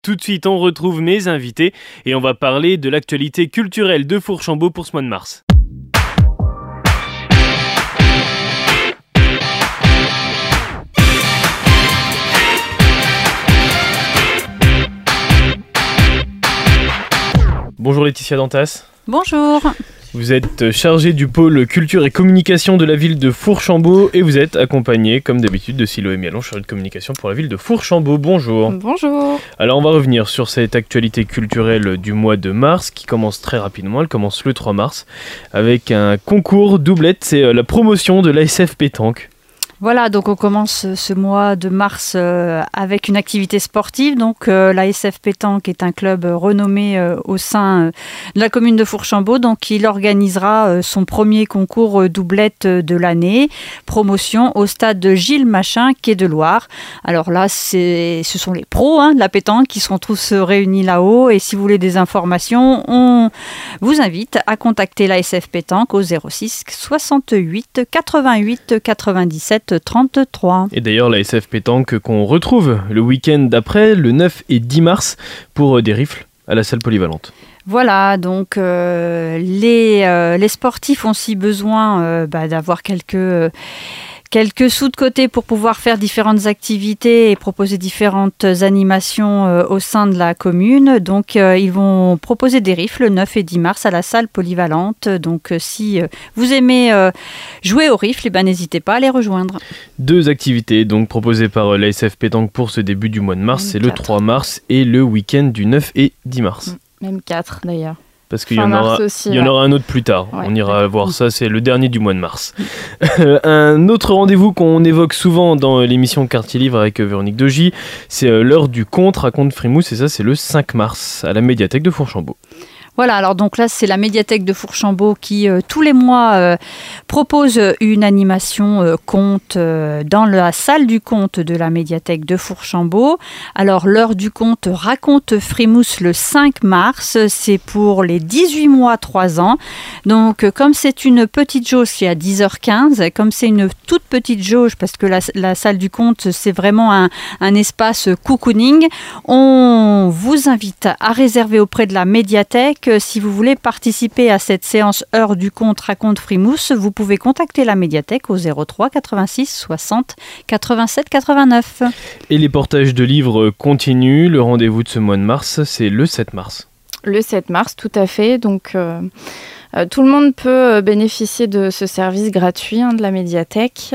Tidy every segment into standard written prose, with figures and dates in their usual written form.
Tout de suite, on retrouve mes invités et on va parler de l'actualité culturelle de Fourchambault pour ce mois de mars. Bonjour Laetitia Dantas. Bonjour. Vous êtes chargée du pôle culture et communication de la ville de Fourchambault et vous êtes accompagnée, comme d'habitude, de Siloé Mialon, chargée de communication pour la ville de Fourchambault. Bonjour. Bonjour. Alors on va revenir sur cette actualité culturelle du mois de mars qui commence très rapidement. Elle commence le 3 mars avec un concours doublette, c'est la promotion de l'ASF Pétanque. Voilà, donc on commence ce mois de mars avec une activité sportive. Donc l'ASF Pétanque est un club renommé au sein de la commune de Fourchambault. Donc il organisera son premier concours doublette de l'année, promotion au stade de Gilles Machin, quai de Loire. Alors là, ce sont les pros de la pétanque qui seront tous réunis là-haut. Et si vous voulez des informations, on vous invite à contacter l'ASF Pétanque au 06 68 88 97 33. Et d'ailleurs l'ASF Pétanque qu'on retrouve le week-end d'après, le 9 et 10 mars, pour des rifles à la salle polyvalente. Voilà, donc les sportifs ont aussi besoin d'avoir quelques sous de côté pour pouvoir faire différentes activités et proposer différentes animations au sein de la commune. Donc, ils vont proposer des rifles le 9 et 10 mars à la salle polyvalente. Donc, si vous aimez jouer aux rifles, n'hésitez pas à les rejoindre. Deux activités donc proposées par l'ASF Pétanque pour ce début du mois de mars. C'est le 3 mars et le week-end du 9 et 10 mars. Même 4 d'ailleurs. Parce qu'il y en aura un autre plus tard. Ouais. On ira voir ça, c'est le dernier du mois de mars. Un autre rendez-vous qu'on évoque souvent dans l'émission Quartier Livre avec Véronique Degy, c'est l'heure du conte, raconte Frimousse, et ça c'est le 5 mars à la médiathèque de Fourchambault. Voilà, alors donc là, c'est la médiathèque de Fourchambault qui, tous les mois, propose une animation conte dans la salle du conte de la médiathèque de Fourchambault. Alors, l'heure du conte raconte Frimousse le 5 mars, c'est pour les 18 mois 3 ans. Donc, comme c'est une petite jauge, c'est à 10h15. Comme c'est une toute petite jauge, parce que la salle du conte, c'est vraiment un espace cocooning, on vous invite à réserver auprès de la médiathèque. Si vous voulez participer à cette séance Heure du conte raconte Frimousse, vous pouvez contacter la médiathèque au 03 86 60 87 89. Et les portages de livres continuent. Le rendez-vous de ce mois de mars, c'est le 7 mars. Le 7 mars, tout à fait. Donc, tout le monde peut bénéficier de ce service gratuit de la médiathèque.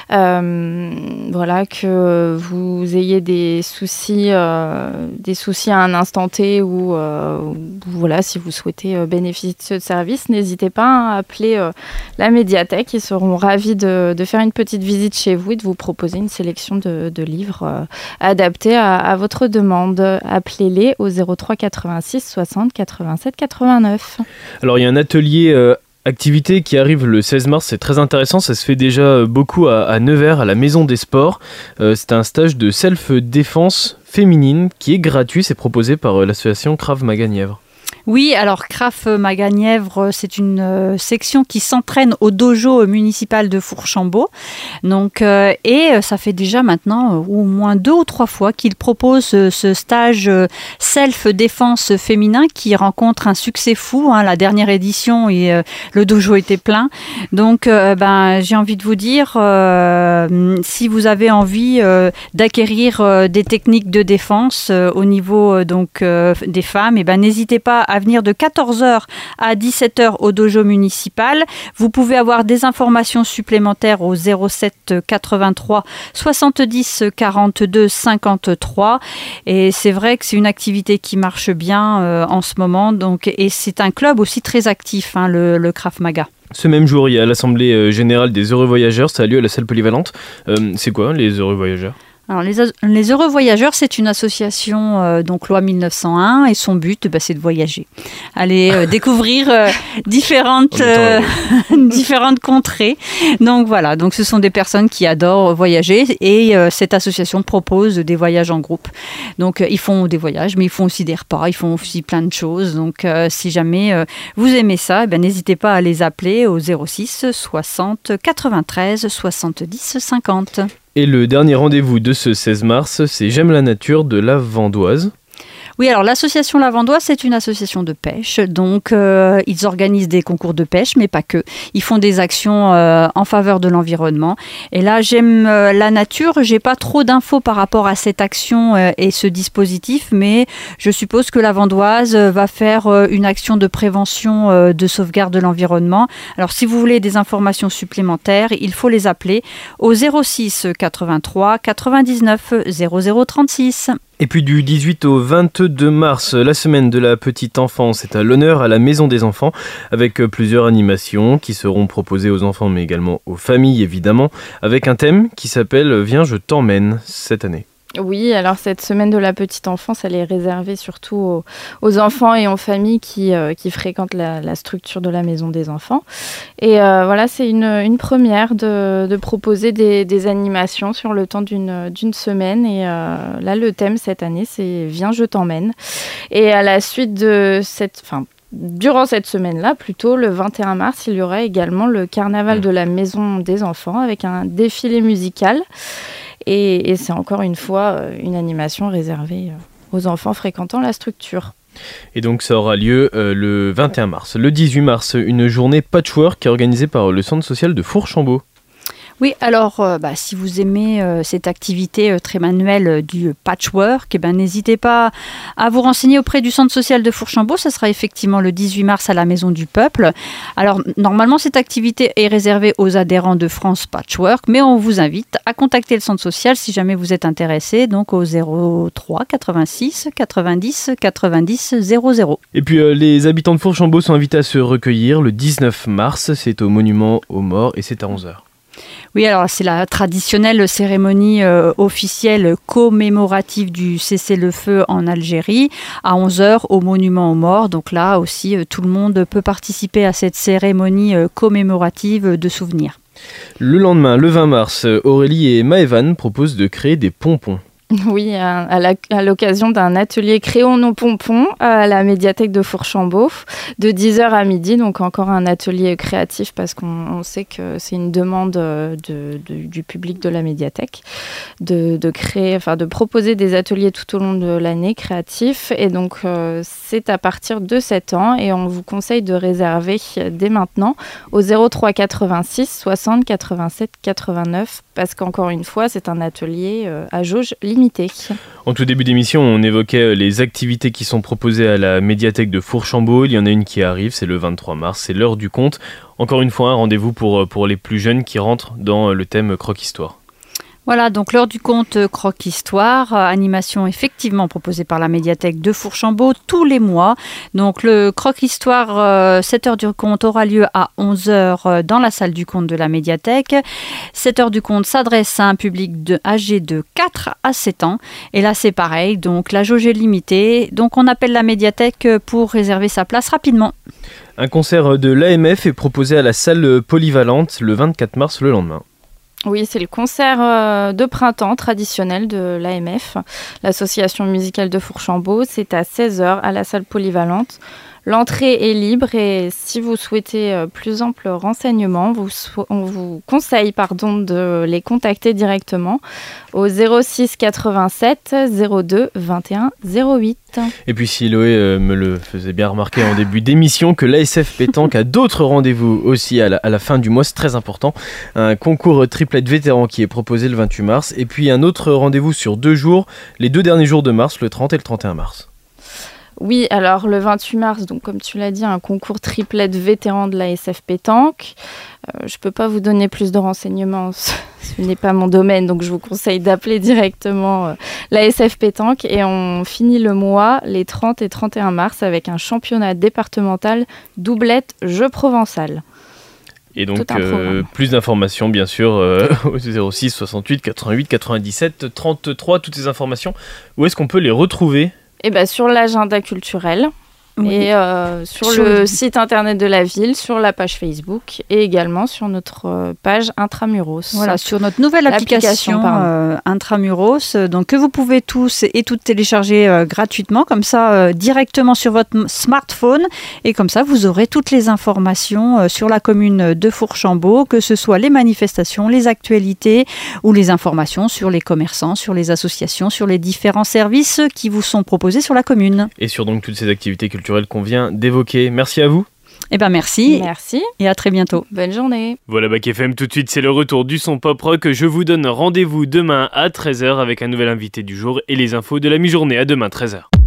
Voilà, que vous ayez des soucis à un instant T ou voilà, si vous souhaitez bénéficier de ce service, n'hésitez pas à appeler la médiathèque. Ils seront ravis de faire une petite visite chez vous et de vous proposer une sélection de livres adaptés à votre demande. Appelez-les au 03 86 60 87 89. Alors, il y a un atelier activité qui arrive le 16 mars, c'est très intéressant, ça se fait déjà beaucoup à Nevers, à la Maison des Sports. C'est un stage de self-défense féminine qui est gratuit, c'est proposé par l'association Krav Maga Nièvre. Oui, alors Krav Maga Nièvre, c'est une section qui s'entraîne au dojo municipal de Fourchambault. Donc, et ça fait déjà maintenant au moins 2 ou 3 fois qu'il propose ce stage self-défense féminin qui rencontre un succès fou. La dernière édition, le dojo était plein. Donc, j'ai envie de vous dire, si vous avez envie d'acquérir des techniques de défense au niveau des femmes, n'hésitez pas à venir de 14h à 17h au dojo municipal. Vous pouvez avoir des informations supplémentaires au 07 83 70 42 53. Et c'est vrai que c'est une activité qui marche bien en ce moment. Donc, et c'est un club aussi très actif, le Krav Maga. Ce même jour, il y a l'Assemblée Générale des Heureux Voyageurs. Ça a lieu à la salle polyvalente. C'est quoi les Heureux Voyageurs ? Alors, les Heureux Voyageurs, c'est une association loi 1901 et son but, c'est de voyager. Aller découvrir différentes contrées. Donc voilà, donc ce sont des personnes qui adorent voyager et cette association propose des voyages en groupe. Donc ils font des voyages, mais ils font aussi des repas, ils font aussi plein de choses. Donc si jamais vous aimez ça, n'hésitez pas à les appeler au 06 60 93 70 50. Et le dernier rendez-vous de ce 16 mars, c'est J'aime la nature de la Vendoise. Oui, alors l'association Lavandoise, c'est une association de pêche. Donc, ils organisent des concours de pêche, mais pas que. Ils font des actions en faveur de l'environnement. Et là, j'aime la nature. J'ai pas trop d'infos par rapport à cette action et ce dispositif, mais je suppose que Lavandoise va faire une action de prévention de sauvegarde de l'environnement. Alors, si vous voulez des informations supplémentaires, il faut les appeler au 06 83 99 00 36. Et puis du 18 au 22 mars, la semaine de la petite enfance est à l'honneur à la Maison des Enfants, avec plusieurs animations qui seront proposées aux enfants, mais également aux familles évidemment, avec un thème qui s'appelle « Viens, je t'emmène » cette année. Oui, alors cette semaine de la petite enfance, elle est réservée surtout aux enfants et aux familles qui fréquentent la structure de la Maison des Enfants. Et voilà, c'est une première de proposer des animations sur le temps d'une semaine. Et là, le thème cette année, c'est « Viens, je t'emmène ». Et à la suite de durant cette semaine-là, plutôt le 21 mars, il y aura également le carnaval de la Maison des Enfants avec un défilé musical. Et c'est encore une fois une animation réservée aux enfants fréquentant la structure. Et donc ça aura lieu le 21 mars. Le 18 mars, une journée patchwork qui est organisée par le centre social de Fourchambault. Oui, alors si vous aimez cette activité très manuelle du patchwork, n'hésitez pas à vous renseigner auprès du centre social de Fourchambault. Ça sera effectivement le 18 mars à la Maison du Peuple. Alors normalement, cette activité est réservée aux adhérents de France Patchwork, mais on vous invite à contacter le centre social si jamais vous êtes intéressé, donc au 03 86 90 90 00. Et puis les habitants de Fourchambault sont invités à se recueillir le 19 mars. C'est au monument aux morts et c'est à 11h. Oui, alors c'est la traditionnelle cérémonie officielle commémorative du cessez-le-feu en Algérie à 11h au monument aux morts. Donc là aussi, tout le monde peut participer à cette cérémonie commémorative de souvenirs. Le lendemain, le 20 mars, Aurélie et Maëvan proposent de créer des pompons. Oui, à l'occasion d'un atelier Créons nos pompons à la médiathèque de Fourchambault de 10h à midi, donc encore un atelier créatif parce qu'on sait que c'est une demande du public de la médiathèque de proposer des ateliers tout au long de l'année créatifs et donc c'est à partir de 7 ans et on vous conseille de réserver dès maintenant au 03 86 60 87 89 parce qu'encore une fois c'est un atelier à jauge limitée. En tout début d'émission, on évoquait les activités qui sont proposées à la médiathèque de Fourchambault. Il y en a une qui arrive, c'est le 23 mars, c'est l'heure du conte. Encore une fois, un rendez-vous pour les plus jeunes qui rentrent dans le thème croque-histoire. Voilà, donc l'heure du conte croque-histoire, animation effectivement proposée par la médiathèque de Fourchambault tous les mois. Donc le croque-histoire, cette heure du conte aura lieu à 11h dans la salle du conte de la médiathèque. Cette heure du conte s'adresse à un public âgé de 4 à 7 ans. Et là c'est pareil, donc la jauge est limitée. Donc on appelle la médiathèque pour réserver sa place rapidement. Un concert de l'AMF est proposé à la salle polyvalente le 24 mars, le lendemain. Oui, c'est le concert de printemps traditionnel de l'AMF, l'association musicale de Fourchambault. C'est à 16h à la salle polyvalente. L'entrée est libre et si vous souhaitez plus ample renseignement, on vous conseille de les contacter directement au 06 87 02 21 08. Et puis Siloé me le faisait bien remarquer en début d'émission que l'ASF Pétanque a d'autres rendez-vous aussi à la fin du mois, c'est très important. Un concours triplette vétéran qui est proposé le 28 mars et puis un autre rendez-vous sur 2 jours, les 2 derniers jours de mars, le 30 et le 31 mars. Oui, alors le 28 mars, donc comme tu l'as dit, un concours triplette vétéran de l'ASF Pétanque. Je ne peux pas vous donner plus de renseignements, ce n'est pas mon domaine, donc je vous conseille d'appeler directement l'ASF Pétanque. Et on finit le mois, les 30 et 31 mars, avec un championnat départemental doublette jeu provençal. Et donc, plus d'informations, bien sûr, au 06 68 88 97 33, toutes ces informations. Où est-ce qu'on peut les retrouver ? Sur l'agenda culturel et sur le site internet de la ville, sur la page Facebook et également sur notre page Intramuros. Voilà, sur notre nouvelle application Intramuros, donc que vous pouvez tous et toutes télécharger gratuitement, comme ça directement sur votre smartphone, et comme ça vous aurez toutes les informations sur la commune de Fourchambault, que ce soit les manifestations, les actualités ou les informations sur les commerçants, sur les associations, sur les différents services qui vous sont proposés sur la commune. Et sur donc toutes ces activités culturelles qu'on vient d'évoquer. Merci à vous. Eh bien merci. Merci. Et à très bientôt. Bonne journée. Voilà Bac FM, tout de suite c'est le retour du son pop rock. Je vous donne rendez-vous demain à 13h avec un nouvel invité du jour et les infos de la mi-journée. À demain 13h.